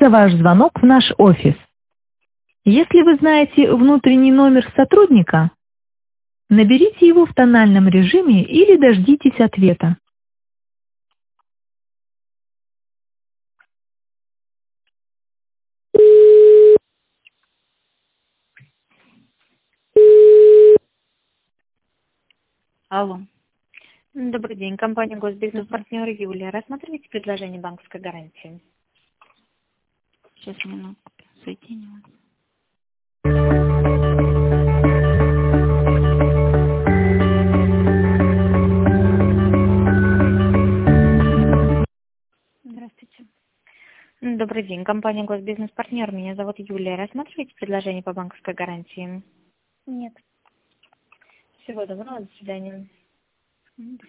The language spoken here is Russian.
за ваш звонок в наш офис. Если вы знаете внутренний номер сотрудника, наберите его в тональном режиме или дождитесь ответа. Алло. Добрый день. Компания «Госбизнес-партнер» Юлия. Рассматриваете предложение банковской гарантии? Сейчас минутку. Соединю. Здравствуйте. Добрый день. Компания «Госбизнес-партнер». Меня зовут Юлия. Рассматриваете предложение по банковской гарантии? Нет. Всего доброго. До свидания.